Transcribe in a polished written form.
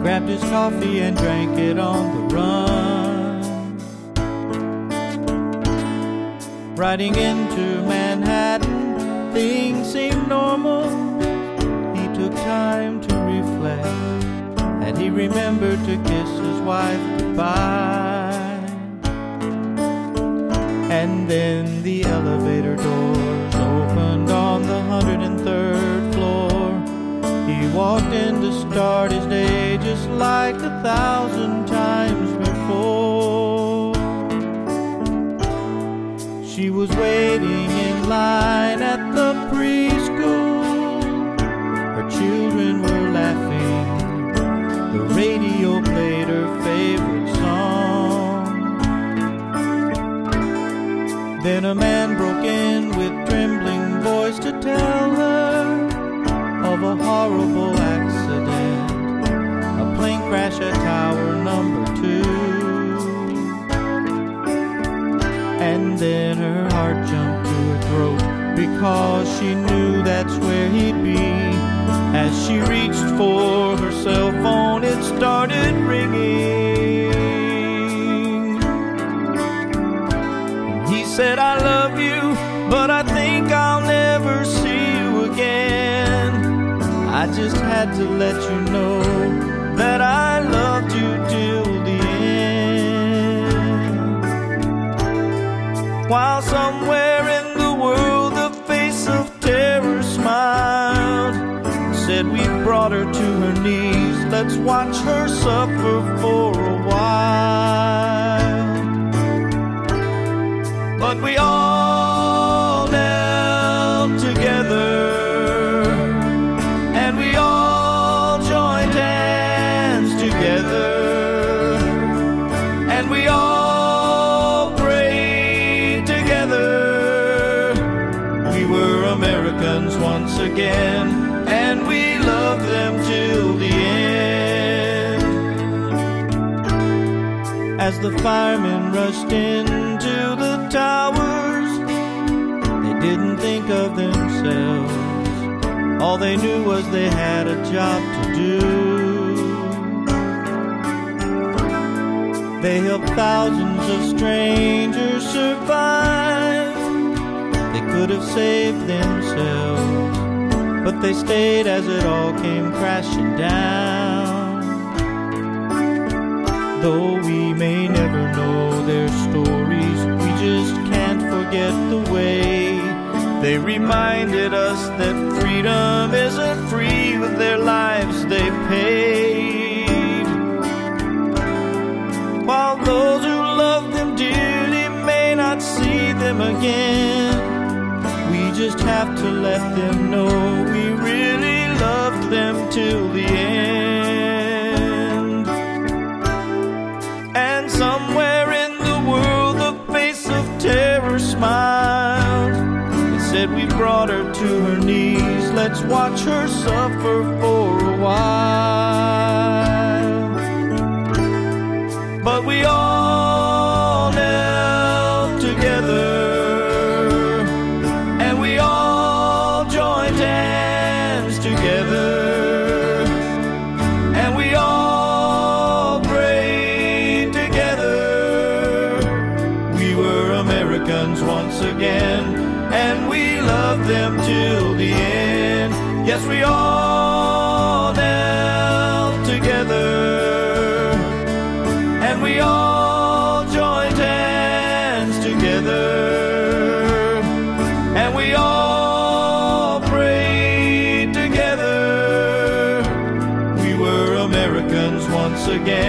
grabbed his coffee and drank it on the run. Riding into Manhattan, things seemed normal. He took time to reflect, and he remembered to kiss his wife goodbye. And then the elevator doors opened on the 103rd floor. He walked in to start his day just like 1,000 times before. She was waiting in line at the preschool. Her children were laughing. The radio played her favorite song. Then a man broke in with trembling voice to tell her of a horrible accident, a plane crash at tower number 2. And then her heart jumped to her throat, because she knew that's where he'd be. As she reached for her cell phone, it started ringing. And he said, "I love you, but I think I'll never see you again. I just had to let you know that I loved you till the end." While somewhere in the world the face of terror smiled, said, "We've brought her to her knees, let's watch her suffer for a while." But we all knelt together, and we all joined hands together, and we all prayed together. We were Americans once again, and we loved them till the end. As the firemen rushed into the towers, they didn't think of themselves. All they knew was they had a job to do. They helped thousands of strangers survive. They could have saved themselves, but they stayed as it all came crashing down. Though we may never know their stories, we just can't forget the way they reminded us that freedom isn't free with their lives they paid. While those who love them dearly may not see them again, we just have to let them know we really loved them till the end. And somewhere in the world the face of terror smiled. It said, "We brought her to her knees, let's watch her suffer for a while." But we all knelt together, and we all joined hands together, and we all prayed together. We were Americans once again, and we loved them till the end. Yes, we all knelt together, and we all joined hands together, and we all prayed together. We were Americans once again.